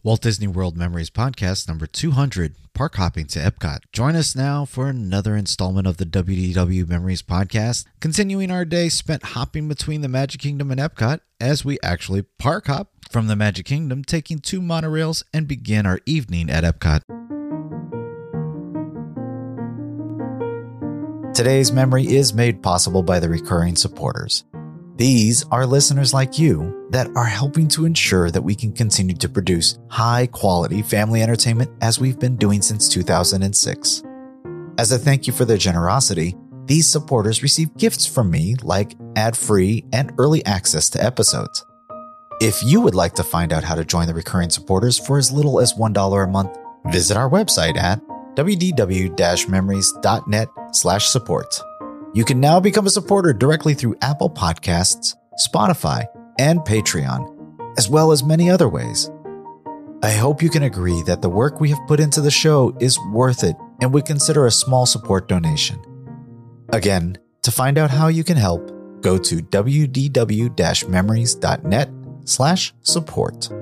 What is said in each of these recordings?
Walt Disney World Memories Podcast number 200, Park Hopping to Epcot. Join us now for another installment of the WDW Memories Podcast, continuing our day spent hopping between the Magic Kingdom and Epcot as we actually park hop from the Magic Kingdom, taking 2 monorails and begin our evening at Epcot. Today's memory is made possible by the recurring supporters. These are listeners like you that are helping to ensure that we can continue to produce high-quality family entertainment as we've been doing since 2006. As a thank you for their generosity, these supporters receive gifts from me like ad-free and early access to episodes. If you would like to find out how to join the recurring supporters for as little as $1 a month, visit our website at wdw-memories.net/support. You can now become a supporter directly through Apple Podcasts, Spotify, and Patreon, as well as many other ways. I hope you can agree that the work we have put into the show is worth it and would consider a small support donation. Again, to find out how you can help, go to wdw-memories.net/support.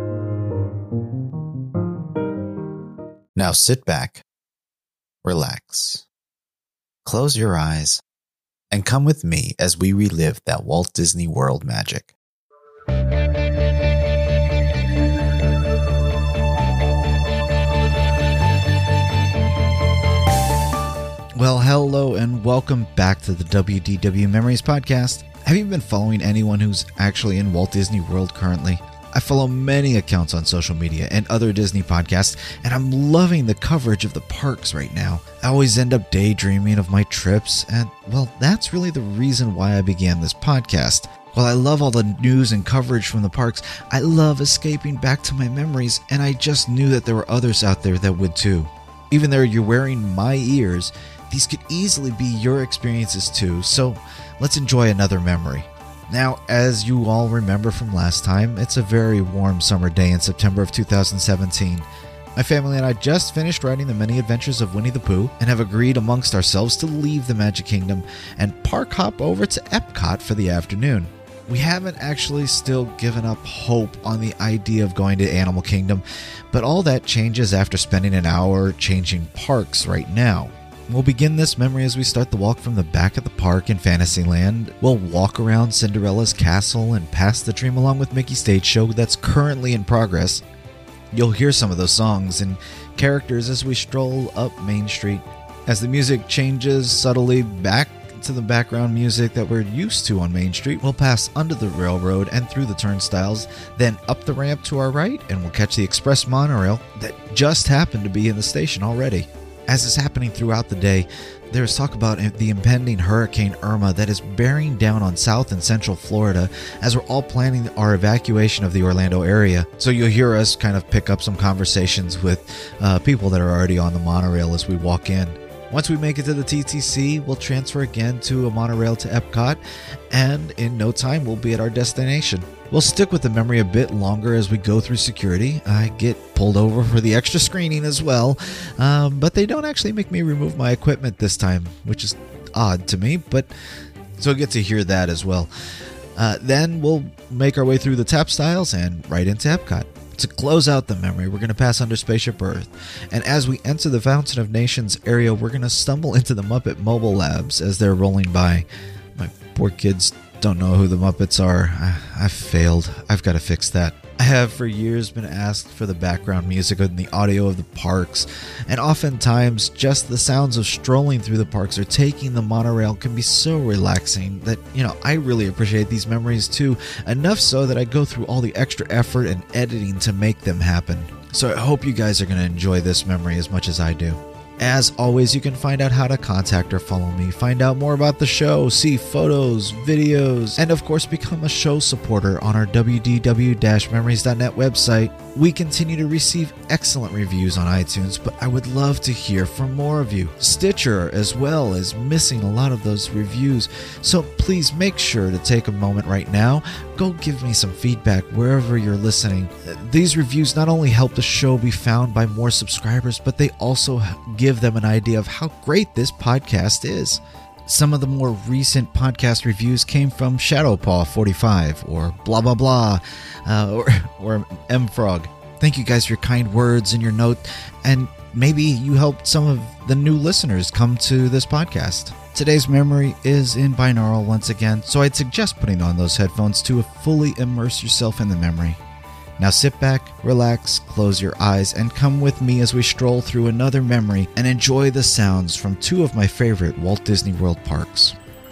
Now sit back, relax, close your eyes, and come with me as we relive that Walt Disney World magic. Well, hello and welcome back to the WDW Memories Podcast. Have you been following anyone who's actually in Walt Disney World currently? I follow many accounts on social media and other Disney podcasts, and I'm loving the coverage of the parks right now. I always end up daydreaming of my trips, and well, that's really the reason why I began this podcast. While I love all the news and coverage from the parks, I love escaping back to my memories, and I just knew that there were others out there that would too. Even though you're wearing my ears, these could easily be your experiences too, so let's enjoy another memory. Now, as you all remember from last time, it's a very warm summer day in September of 2017. My family and I just finished writing the many adventures of Winnie the Pooh and have agreed amongst ourselves to leave the Magic Kingdom and park hop over to Epcot for the afternoon. We haven't actually still given up hope on the idea of going to Animal Kingdom, but all that changes after spending an hour changing parks right now. We'll begin this memory as we start the walk from the back of the park in Fantasyland. We'll walk around Cinderella's castle and past the Dream Along with Mickey stage show that's currently in progress. You'll hear some of those songs and characters as we stroll up Main Street. As the music changes subtly back to the background music that we're used to on Main Street, we'll pass under the railroad and through the turnstiles, then up the ramp to our right, and we'll catch the express monorail that just happened to be in the station already. As is happening throughout the day, there is talk about the impending Hurricane Irma that is bearing down on South and Central Florida as we're all planning our evacuation of the Orlando area. So you'll hear us kind of pick up some conversations with people that are already on the monorail as we walk in. Once we make it to the TTC, we'll transfer again to a monorail to Epcot, and in no time we'll be at our destination. We'll stick with the memory a bit longer as we go through security. I get pulled over for the extra screening as well, but they don't actually make me remove my equipment this time, which is odd to me, but so I get to hear that as well. Then we'll make our way through the tap styles and right into Epcot. To close out the memory, we're going to pass under Spaceship Earth, and as we enter the Fountain of Nations area, we're going to stumble into the Muppet Mobile Labs as they're rolling by. My poor kids don't know who the Muppets are. I've failed. I've got to fix that. I have for years been asked for the background music and the audio of the parks, and oftentimes just the sounds of strolling through the parks or taking the monorail can be so relaxing that, I really appreciate these memories too, enough so that I go through all the extra effort and editing to make them happen. So I hope you guys are going to enjoy this memory as much as I do. As always, you can find out how to contact or follow me, find out more about the show, see photos, videos, and of course become a show supporter on our wdw-memories.net website. We continue to receive excellent reviews on iTunes, but I would love to hear from more of you. Stitcher as well is missing a lot of those reviews, so please make sure to take a moment right now. Go give me some feedback wherever you're listening. These reviews not only help the show be found by more subscribers, but they also give them an idea of how great this podcast is. Some of the more recent podcast reviews came from Shadowpaw45 or blah blah blah or M Frog. Thank you guys for your kind words and your note, and maybe you helped some of the new listeners come to this podcast. Today's memory is in binaural once again, so I'd suggest putting on those headphones to fully immerse yourself in the memory. Now sit back, relax, close your eyes, and come with me as we stroll through another memory and enjoy the sounds from two of my favorite Walt Disney World parks.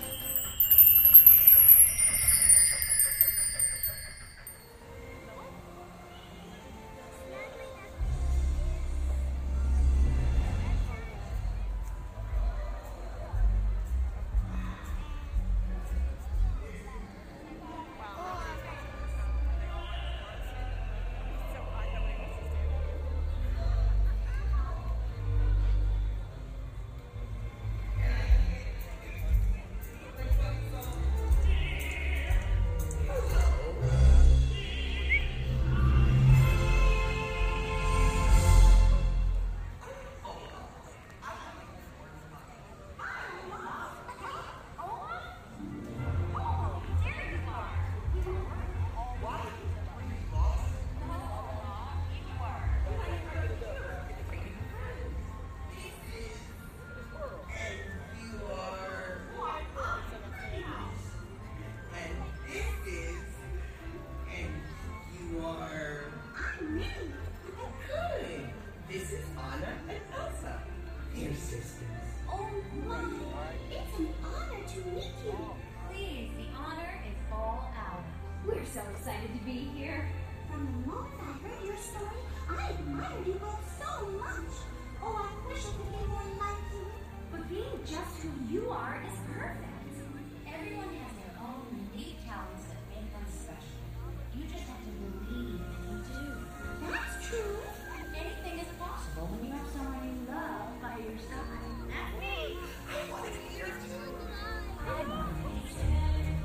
So excited to be here. From the moment I heard your story, I admired you both so much. Oh, I wish I could be more like you. But being just who you are is perfect. Everyone has their own unique talents that make them special. You just have to believe that you do. That's true. Anything is possible when you have someone you love by your side. That's me. I want to be your team. I want to be too.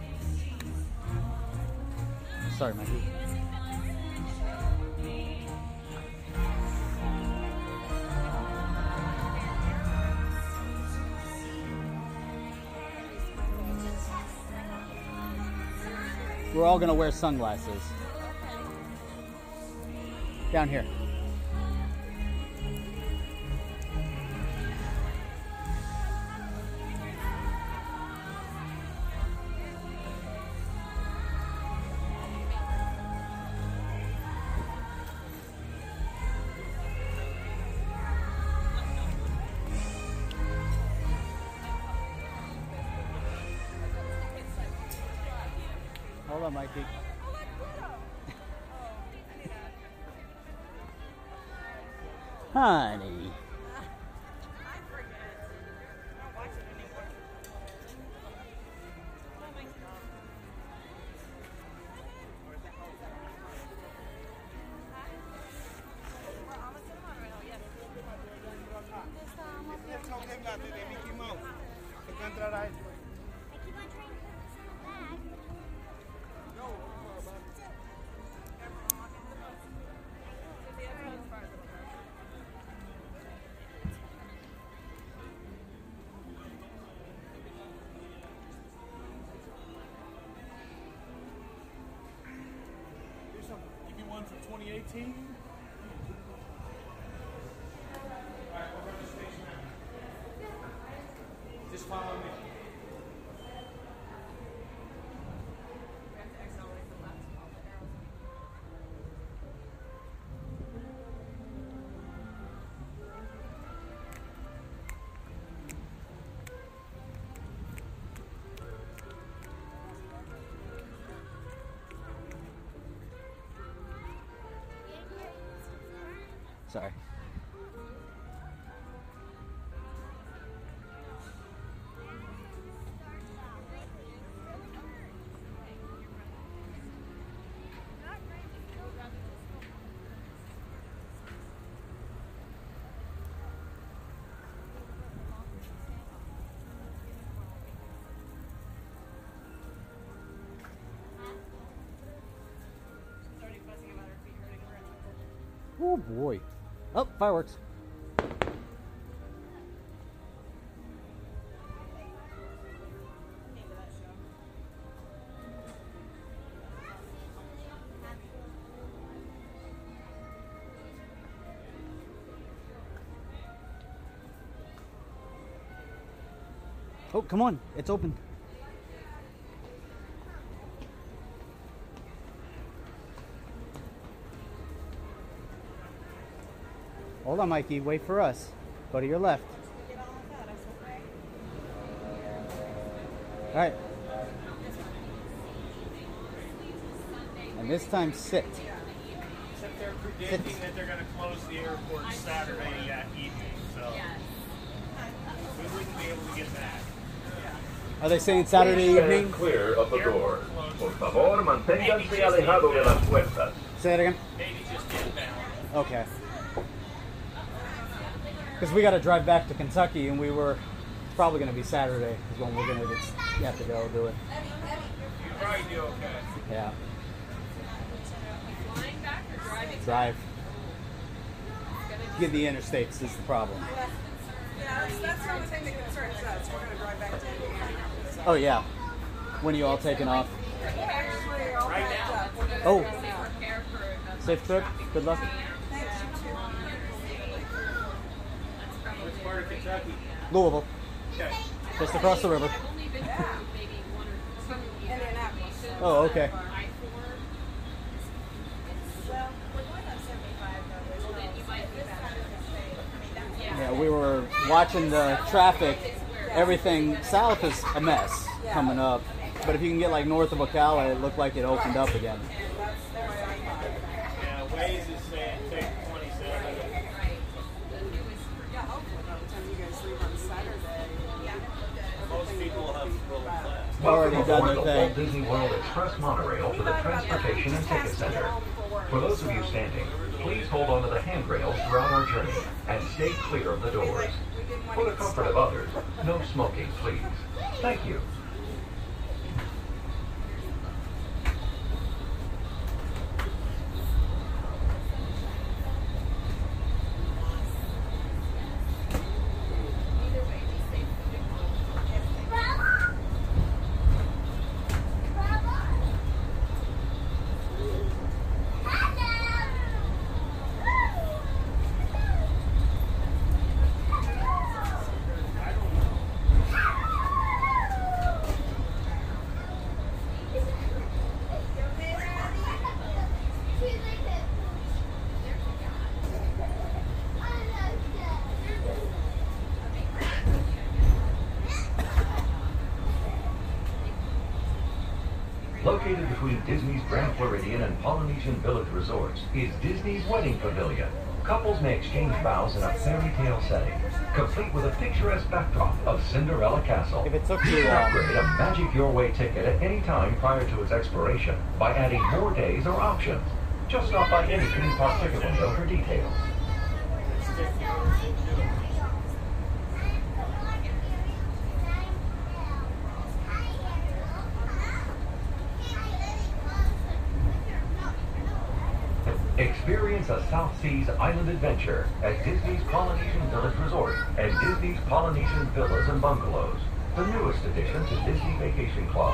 Sorry, Mikey. We're all gonna wear sunglasses. Down here. Hold on, Mikey. Honey. Give me one for 2018. Alright, we'll run the station now. Just follow me. Sorry. Oh boy. Oh, fireworks. Oh, come on. It's open. Hold on, Mikey. Wait for us. Go to your left. All right. And this time, sit. Except they're predicting that they're going to close the airport Saturday evening, so we wouldn't be able to get back. Are they saying Saturday Stand evening? clear of the door. Por favor, manténganse alejado de las puertas. Say that again. Maybe just inbound. Okay. Because we got to drive back to Kentucky, and we were probably going to be Saturday is when we're going to have to go do it. You'd probably do okay. Yeah. Flying back or driving? Drive. Get the interstates is the problem. Yeah, that's the only thing that concerns us. We're going to drive back to Indiana. So Oh yeah. When are you all taking off? actually, all Right packed now. up. We're gonna Oh. Prepare for a Safe trip. Good luck. Thanks, you too. Which part of Kentucky? Louisville. Okay. Just across the river. I've only been through maybe one or two Indianapolis. Oh, okay. I-4. Well, we're going on 75 though. Well, then you might be better. Yeah, we were watching the traffic. Everything south is a mess coming up. But if you can get like north of Ocala, it looked like it opened up again. Yeah, Waze is saying take 27. Yeah, hopefully by the time you guys leave on Saturday, Most people have full class. Already Welcome done aboard their the thing. Walt Disney World Express monorail to the Transportation and Ticket Center. For those of you standing, please hold on to the handrails throughout our journey and stay clear of the doors. For the comfort of others, no smoking, please. Thank you. Located between Disney's Grand Floridian and Polynesian Village resorts is Disney's Wedding Pavilion. Couples may exchange vows in a fairy tale setting, complete with a picturesque backdrop of Cinderella Castle. If it took You too can long. upgrade a Magic Your Way ticket at any time prior to its expiration by adding more days or options. Just stop by any theme park ticket window for details. Experience a South Seas island adventure at Disney's Polynesian Village Resort and Disney's Polynesian Villas and Bungalows, the newest addition to Disney Vacation Club.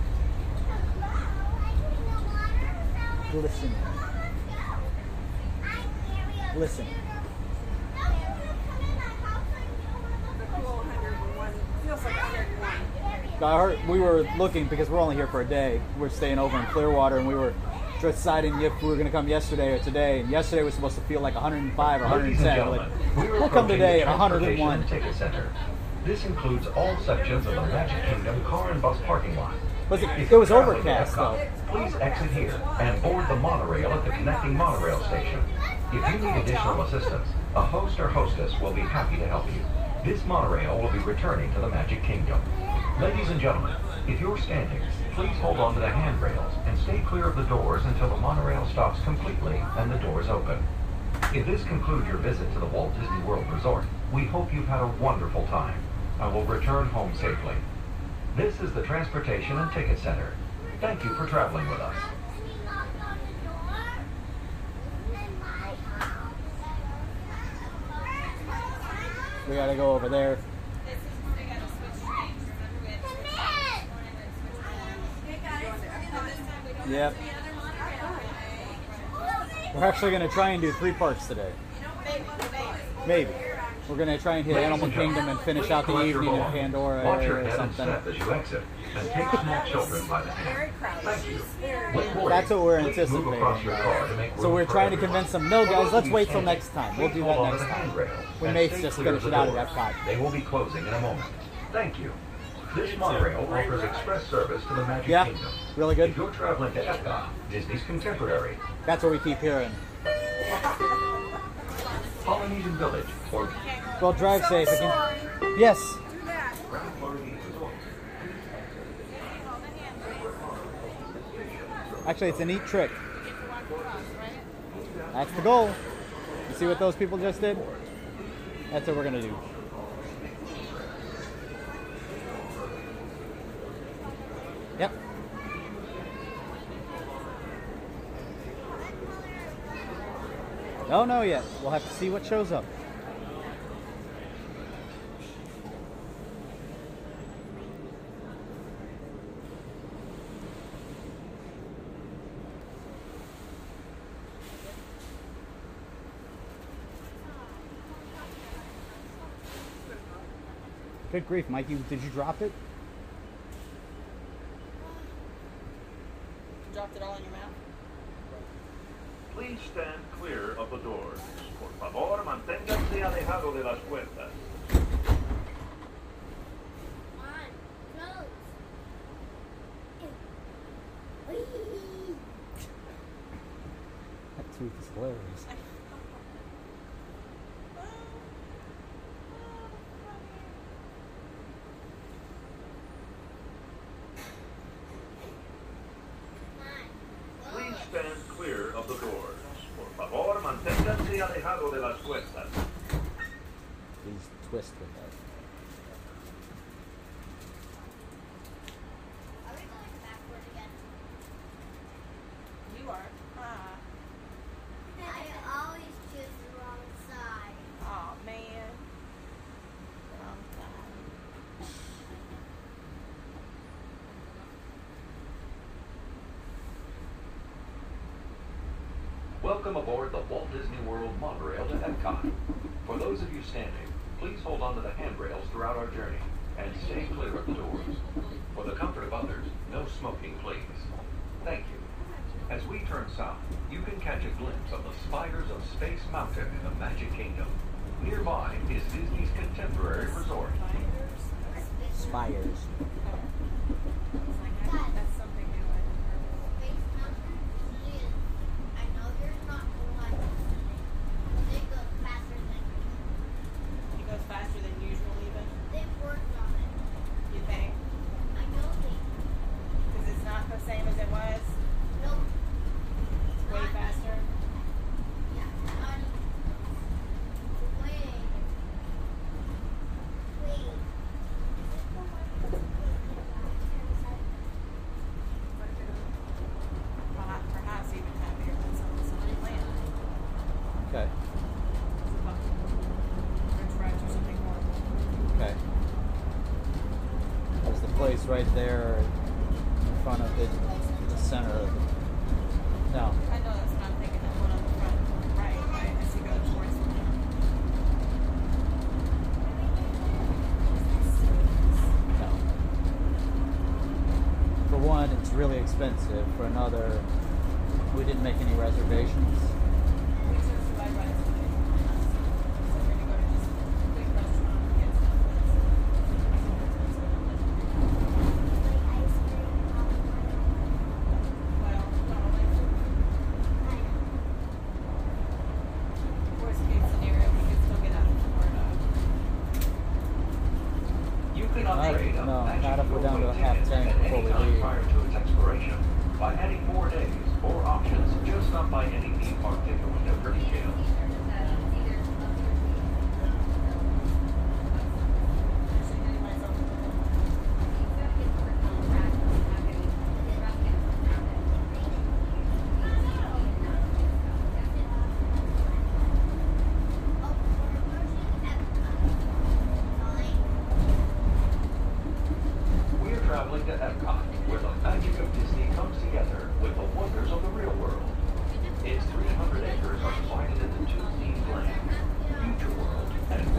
Listen. Listen. the cool 101 feels like 101. I heard we were looking because we're only here for a day. We're staying over in Clearwater, and we were deciding if we were going to come yesterday or today. And yesterday was supposed to feel like 105 or Ladies and 110. gentlemen, Like, we're we'll come approaching today the at Transportation 101. and Ticket Center. This includes all sections of the Magic Kingdom car and bus parking lot. Was it? If It was you're traveling to overcast though. Epcot, please exit here and board the monorail at the connecting monorail station. If you need additional assistance, a host or hostess will be happy to help you. This monorail will be returning to the Magic Kingdom. Ladies and gentlemen, if you're standing, please hold on to the handrails and stay clear of the doors until the monorail stops completely and the doors open. If this concludes your visit to the Walt Disney World Resort, we hope you've had a wonderful time and will return home safely. This is the Transportation and Ticket Center. Thank you for traveling with us. We got to go over there. Yep. We're actually going to try and do 3 parks today. Maybe. We're gonna try and hit Animal Kingdom and finish out the evening in Pandora Watch your area or head and something. step as you exit, and take small children by the hand. Very crowded. Thank you. Very When boarding, That's what we're please move across anticipating. your car to make So room we're for trying to everyone. convince them, no guys, let's For wait those till of you next time. We'll please do hold that on to next the time. handrail We and may stay just clear finish of it the out at doors. Epcot. They will be closing in a moment. Thank you. This monorail offers express service to the Magic Yeah, Kingdom. really If good. you're traveling to Epcot, Disney's contemporary, That's what we keep hearing. Polynesian Village, or Well, drive So safe again. sorry. Yes. Do that. Grand Floridian Resort. Actually, it's a neat trick. That's the goal. You see what those people just did? That's what we're gonna do. Yep. Don't know yet. We'll have to see what shows up. Good grief, Mikey, did you drop it? Dropped it all in your mouth. Please stand clear of the doors. Por favor, manténganse alejado de las puertas. That tooth is hilarious. Please stand clear of the doors. Por favor, manténganse alejado de las puertas. Please twist with that. Are we going backward again? You are. I always choose the wrong side. Oh man. Wrong side. Welcome aboard the Walt Disney World monorail to Epcot. For those of you standing, please hold on to the handrails throughout our journey and stay clear of the doors. For the comfort of others, no smoking, please. Thank you. As we turn south, you can catch a glimpse of the spires of Space Mountain in the Magic Kingdom. Nearby is Disney's contemporary resort. Spires. That's something new. I haven't heard of. Space Mountain is, I know you're not alive. They go faster than usual. It goes faster than usual even. They've worked on it. You think? I know they. Because it's not the same as it was. Nope. It's way faster. Yeah, not way. Perhaps even happier than some of the land. Okay. French fries or something horrible. Okay. There's the place right there in front of it, the center of it. No. I know that's what I'm thinking. That one on the front right, as you go towards the No. For one, it's really expensive. For another, we didn't make any reservations. We took the bike ride today. So we're gonna go to just a quick restaurant and get well, probably. Worst case scenario, we could still get out of Florida. You can upgrade a No, Magic not if we're down to a Kingdom half ticket tank at before any we time leave. prior to its expiration by adding more days or options. Just stop by any theme park ticket window for details. We are traveling to Epcot, where the magic of Disney comes together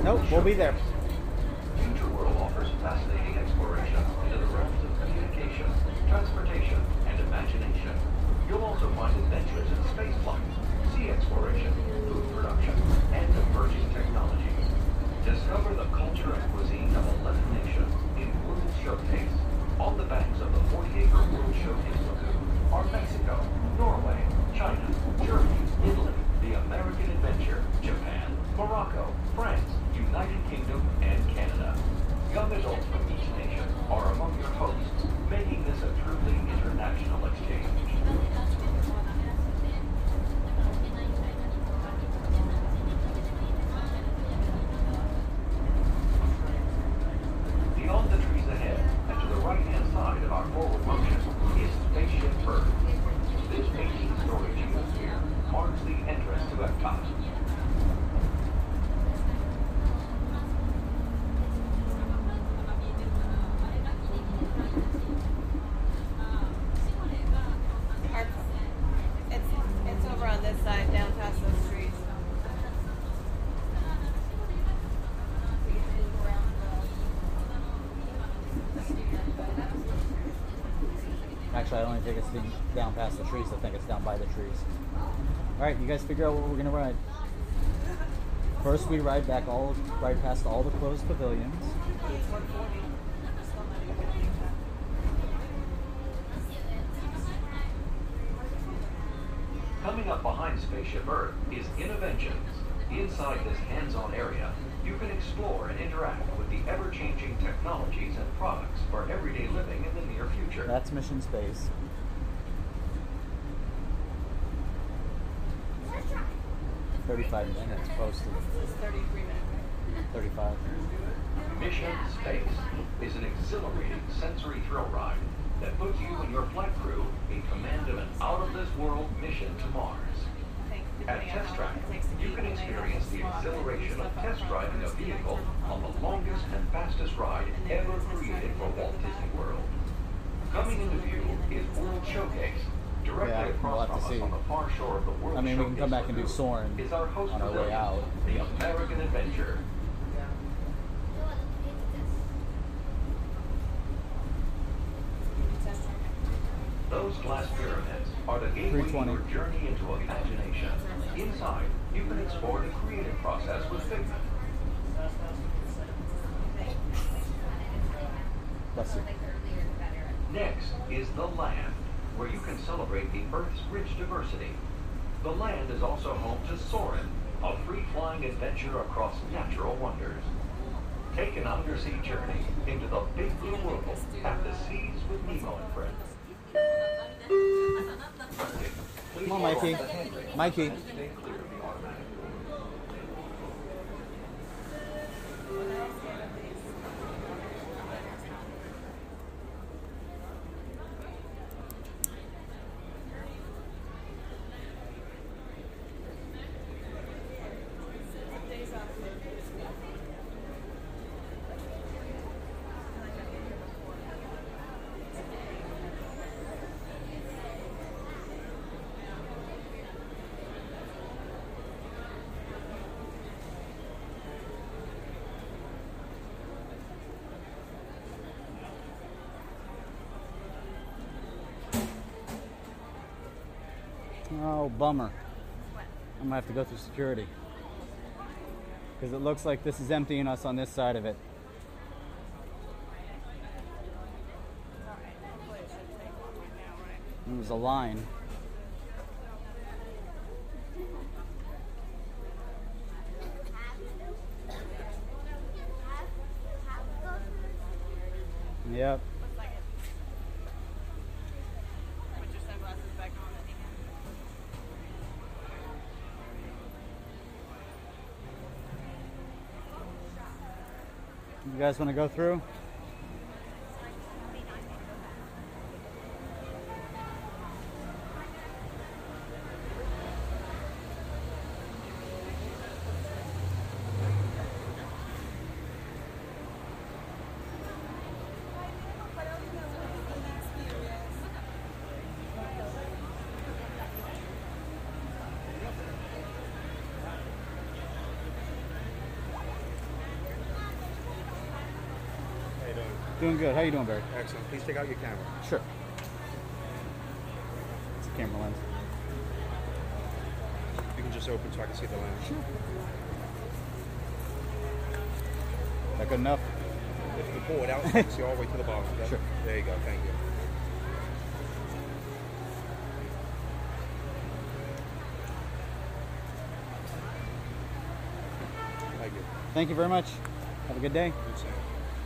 Nope, we'll be there. Future World offers fascinating exploration into the realms of communication, transportation, and imagination. You'll also find adventures in spaceflight, sea exploration, food production, and emerging technology. Discover the culture and cuisine of 11 nations in World Showcase. On the banks of the 40-acre World Showcase Lagoon are Mexico, Norway, China, Germany, Italy, the American Adventure, Japan, Morocco, France, United Kingdom, and Canada. Young adults from each nation are among your hosts, making this a truly international exchange. Beyond the trees ahead, and to the right-hand side of our forward motion, is Spaceship Earth. This 18-story geosphere marks the entrance to Epcot. It's over on this side, down past those trees. Actually, I don't even think it's down past the trees. I think it's down by the trees. All right, you guys figure out what we're gonna ride. First, we ride right past all the closed pavilions. It's 140. Still not even gonna make that. Coming up behind Spaceship Earth is Innoventions. Inside this hands-on area, you can explore and interact with the ever-changing technologies and products for everyday living in the near future. That's Mission Space. 35 minutes posted. It's 33 minutes. 35. Mission Space is an exhilarating sensory thrill ride that puts you and your flight crew in command of an out-of-this-world mission to Mars. At Test Track, you can experience the exhilaration of test driving a vehicle on the longest and fastest ride ever created for Walt Disney World. Coming into view is World Showcase. Directly Yeah, we'll across have to from see. us on the far shore of the World I mean, we can Showcase come back and do Lagoon Soarin' is our host on our way pavilion, out. the American Adventure. Those glass pyramids are the gateway to 320. your journey into imagination. Inside, you can explore the creative process with Figment. Bless you. Next is the Land, where you can celebrate the Earth's rich diversity. The Land is also home to Soarin', a free-flying adventure across natural wonders. Take an undersea journey into the big blue world at the seas with Nemo and friends. Come on, Mikey. Mikey. Stay clear of the automatic. Days off. Oh, bummer. I'm gonna have to go through security. Because it looks like this is emptying us on this side of it. There's a line. Yep. Put your sunglasses back on. You guys want to go through? Doing good. How you doing, Barry? Excellent. Please take out your camera. Sure. It's a camera lens. You can just open so I can see the lens. Sure. That good enough? If you pull it out, so you can see all the way to the bottom. Okay? Sure. There you go. Thank you. Thank you. Thank you very much. Have a good day. Good same.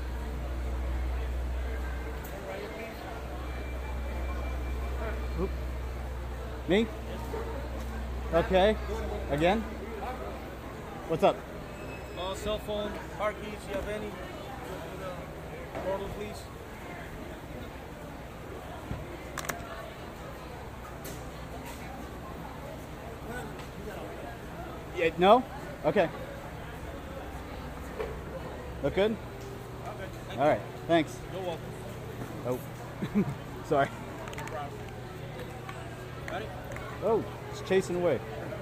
Oop. Me? Okay. Again? What's up? Cell phone, car keys, you have any? Portal, please. Yeah, no? Okay. Look good? All right. Thanks. You're welcome. Oh. Sorry. No problem. Ready? Oh, it's chasing away.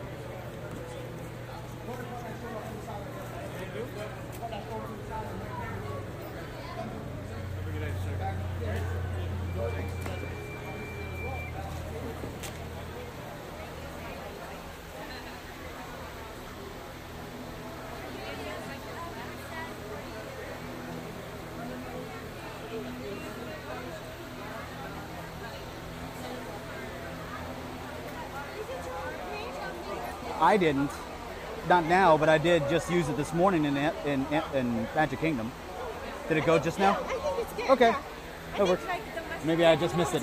I didn't. Not now, but I did just use it this morning in Magic Kingdom. Did it go just now? I think it's good. Okay. Yeah. That works. Maybe I just missed it.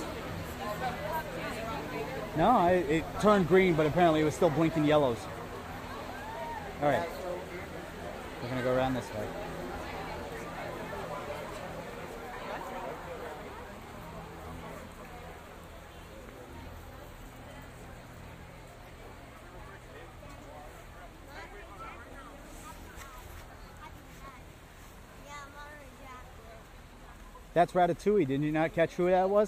No, it turned green, but apparently it was still blinking yellows. All right. We're going to go around this way. That's Ratatouille. Did you not catch who that was?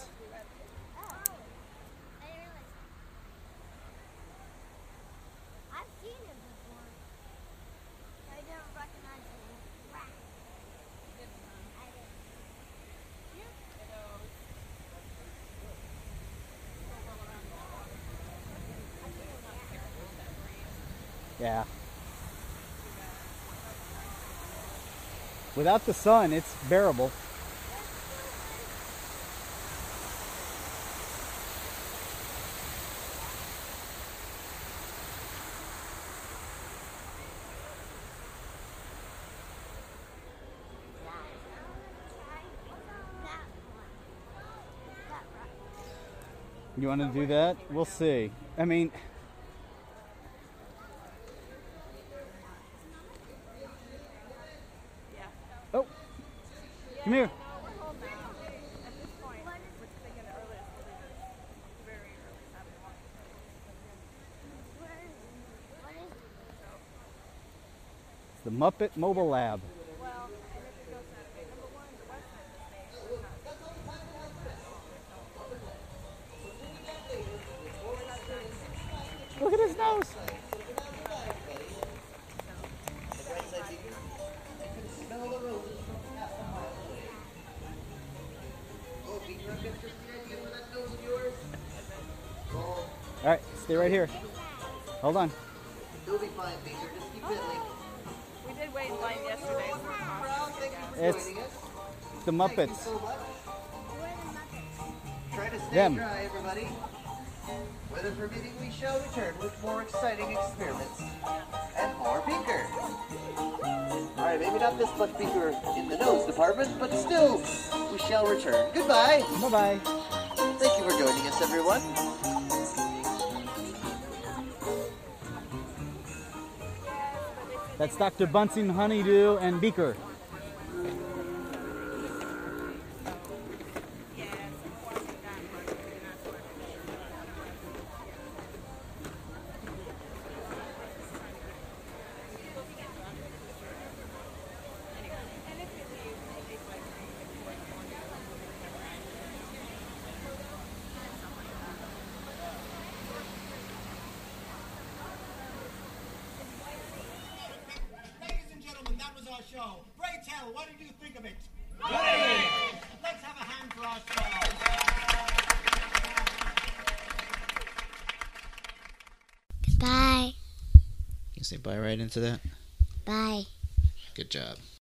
I've seen him before. I don't recognize him. Rat. I Yeah. Without the sun, it's bearable. You want to do that? We'll see. I mean, oh, come here. It's the Muppet Mobile Lab. Look at his nose. All right, stay right here. Hold on. You'll be fine, Beaker. Just keep fiddling. We did wait in line yesterday for It's the Muppets. Try to stay Them. dry, everybody. Weather permitting, we shall return with more exciting experiments and more Beaker. Alright, maybe not this much Beaker in the nose department, but still, we shall return. Goodbye. Bye-bye. Thank you for joining us, everyone. That's Dr. Bunsen, Honeydew, and Beaker. Ladies and gentlemen, that was our show. Ray Tell, what did you think of it? Bye. You say bye right into that? Bye. Good job.